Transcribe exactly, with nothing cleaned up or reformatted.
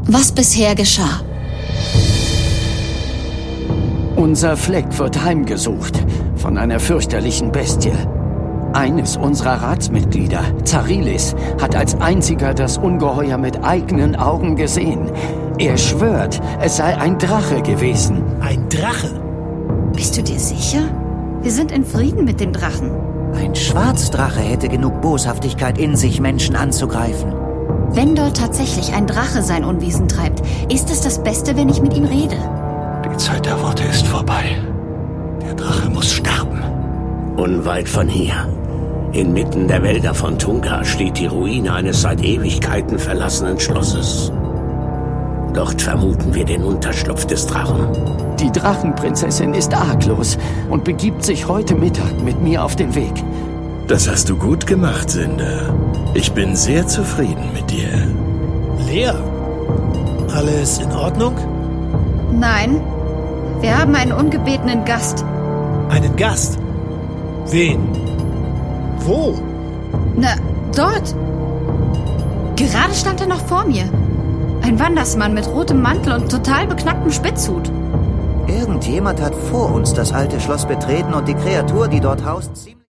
was bisher geschah. Unser Fleck wird heimgesucht von einer fürchterlichen Bestie. Eines unserer Ratsmitglieder, Zarilis, hat als einziger das Ungeheuer mit eigenen Augen gesehen. Er schwört, es sei ein Drache gewesen. Ein Drache? Bist du dir sicher? Wir sind in Frieden mit dem Drachen. Ein Schwarzdrache hätte genug Boshaftigkeit in sich, Menschen anzugreifen. Wenn dort tatsächlich ein Drache sein Unwesen treibt, ist es das Beste, wenn ich mit ihm rede. Die Zeit der Worte ist vorbei. Der Drache muss sterben. Unweit von hier, inmitten der Wälder von Tunka, steht die Ruine eines seit Ewigkeiten verlassenen Schlosses. Dort vermuten wir den Unterschlupf des Drachen. Die Drachenprinzessin ist arglos und begibt sich heute Mittag mit mir auf den Weg. Das hast du gut gemacht, Sünder. Ich bin sehr zufrieden mit dir. Lea, alles in Ordnung? Nein, wir haben einen ungebetenen Gast. Einen Gast? Wen? Wo? Na, dort. Gerade stand er noch vor mir. Ein Wandersmann mit rotem Mantel und total beknacktem Spitzhut. Irgendjemand hat vor uns das alte Schloss betreten und die Kreatur, die dort haust, ziemlich...